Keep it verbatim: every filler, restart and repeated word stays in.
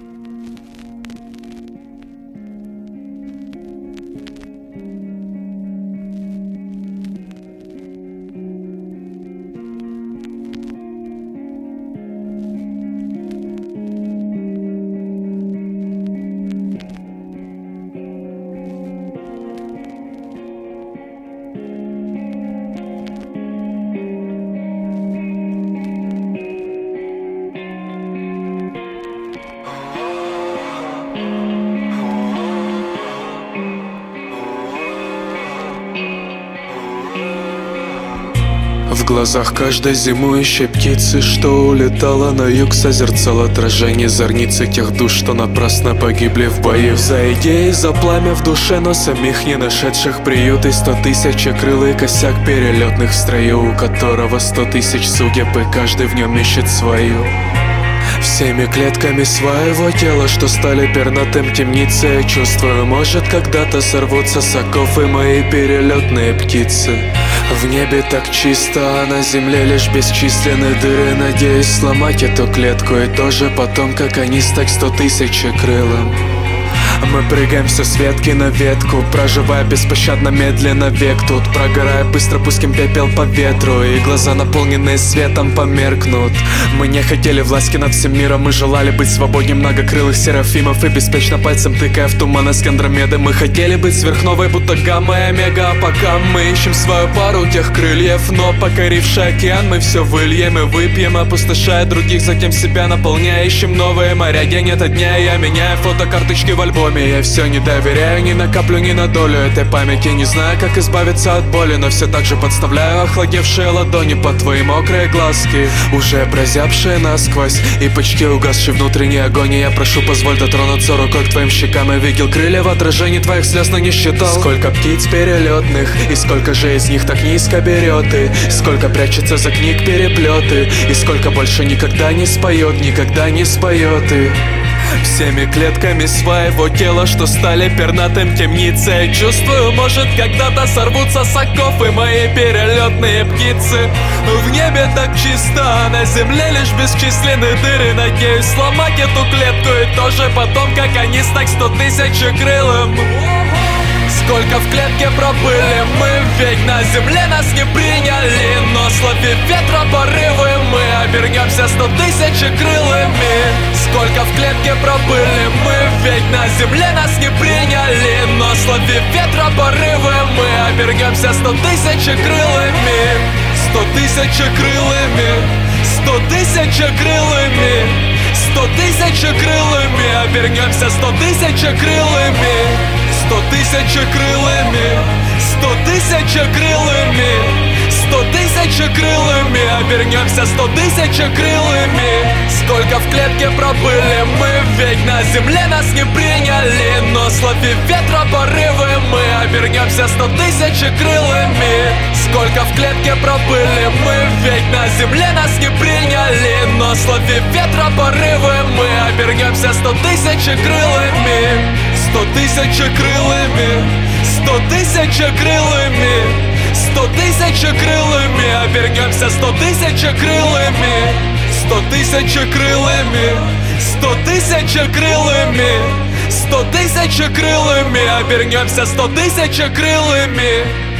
В глазах каждой зимующей птицы, что улетала на юг, созерцал отражение зорницы тех душ, что напрасно погибли в бою. За идеи, за пламя в душе, но самих не нашедших приют. И сто тысяч крылый косяк перелетных в строю, у которого сто тысяч судеб, и каждый в нем ищет свою. Всеми клетками своего тела, что стали пернатым темницы, я чувствую, может когда-то сорвутся с оков и мои перелетные птицы. В небе так чисто, а на земле лишь бесчисленные дыры. Надеюсь сломать эту клетку и тоже потом, как они, стать сто тысячекрылым. Мы прыгаемся с ветки на ветку, проживая беспощадно медленно век тут. Прогорая быстро, пустим пепел по ветру, и глаза, наполненные светом, померкнут. Мы не хотели власти над всем миром, мы желали быть свободнее многокрылых серафимов. И беспечно пальцем тыкая в туман из Андромеды, мы хотели быть сверхновой, будто гамма и омега. А пока мы ищем свою пару тех крыльев, но покоривший океан мы все выльем и выпьем, опустошая других, затем себя наполняя. Ищем новые моря день ото дня, я меняю фотокарточки в альбоме. Я все не доверяю ни на каплю, ни на долю этой памяти. Не знаю, как избавиться от боли, но все так же подставляю охладевшие ладони под твои мокрые глазки, уже прозябшие насквозь и почти угасший внутренний огонь. Я прошу, позволь дотронуться рукой к твоим щекам. Я видел крылья в отражении твоих слез, но не считал, сколько птиц перелетных, и сколько же из них так низко берет, и сколько прячется за книг переплеты, и сколько больше никогда не споет, никогда не споет. И всеми клетками своего тела, что стали пернатым темницей, я чувствую, может когда-то сорвутся с оков и мои перелетные птицы. В небе так чисто, а на земле лишь бесчисленные дыры. Надеюсь сломать эту клетку и тоже потом, как они, стать сто тысячекрылым. Сколько в клетке пробыли мы, ведь на земле нас не приняли, но словив ветра порывы, мы обернемся сто тысячекрылыми. Сколько в клетке пробыли мы, ведь на земле нас не приняли, но словив ветра порывы, мы обернемся сто тысячекрылыми. Сто тысячекрылыми, сто тысячекрылыми, сто тысячекрылыми, обернемся сто тысячекрылыми. Сто тысячекрылыми, сто тысячекрылыми, сто тысячекрылыми, обернемся сто тысячекрылыми. Сколько в клетке пробыли мы, ведь на земле нас не приняли, но словив ветра порывы, мы обернемся сто тысячекрылыми. Сколько в клетке пробыли мы, ведь на земле нас не приняли, но словив ветра порывы, мы обернемся сто тысячекрылыми. Сто тысячекрылыми, сто тысячекрылыми, сто тысячекрылыми, обернемся сто тысячекрылыми. Сто тысячекрылыми, сто тысячекрылыми, сто тысячекрылыми, обернемся сто тысячекрылыми.